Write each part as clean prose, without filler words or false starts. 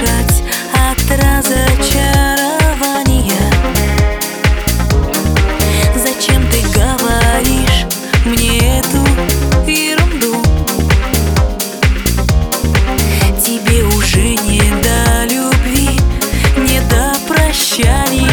дышать от разочарования. Зачем ты говоришь мне эту ерунду? Тебе уже не до любви, не до прощания.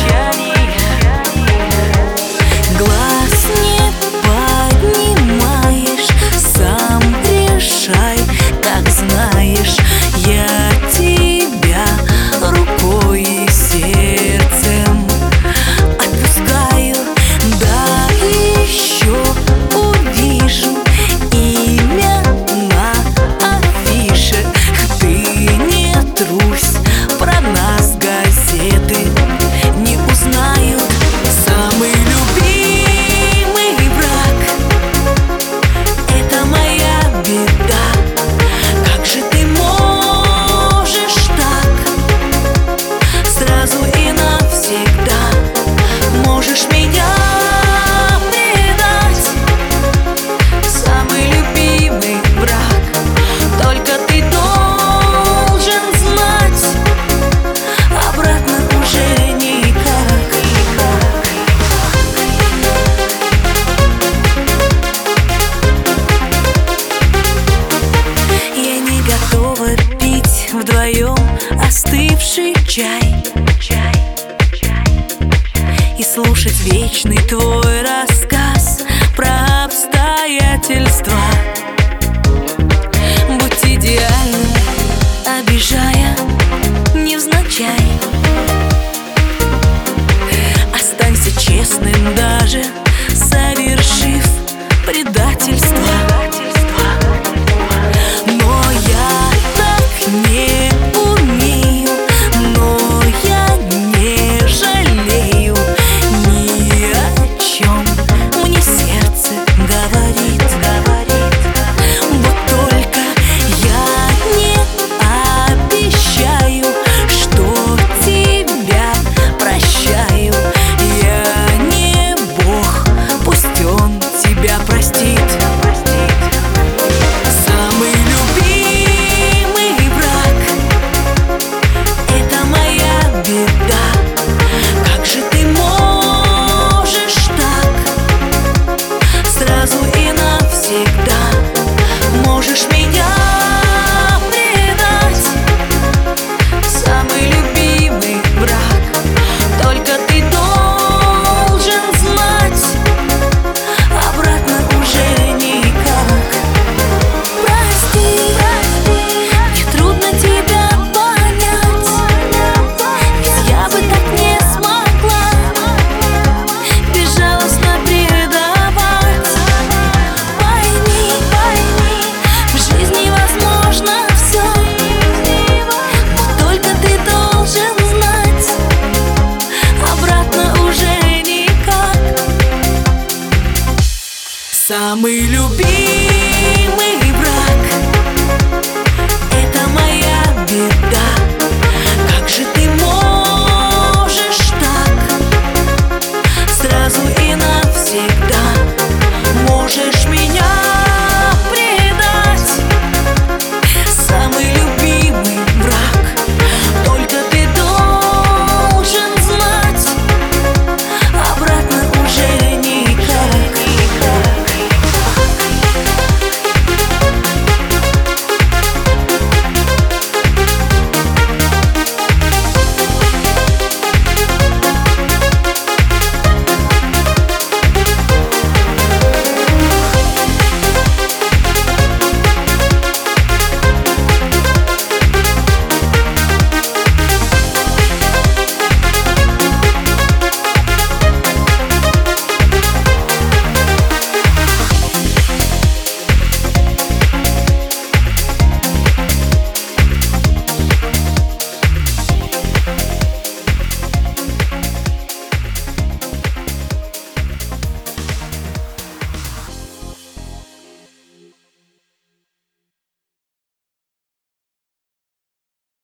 Глаз не поднимаешь, сам решай, как знаешь. Я тебя рукой и сердцем отпускаю. Да еще увижу имя на афише. Ты не трусь, про нас газеты не узнают. Самый любимый враг — это моя беда. Как же ты можешь так сразу и навсегда? Можешь меня предать, самый любимый враг. Только ты должен знать, обратно уже никак. Я не готова пить вдвоем остывший чай и слушать вечный твой рассказ про обстоятельства. Будь идеальным, обижая невзначай. Останься честным, даже совершив предательство. Но я так не умею, но я не жалею ни о чем. Мне сердце говорит. Вот только я не обещаю, что тебя прощаю. Я не Бог, пусть Он тебя простит. Самый любимый враг — это моя беда. Как же ты можешь так сразу и навсегда? Можешь меня предать, самый любимый враг. Только ты должен знать, обратно уже никак. Прости, мне трудно тебя понять, ведь я бы так не смогла безжалостно предавать. Пойми, в жизни возможно все, но только ты должен знать, обратно уже никак. Самый любимый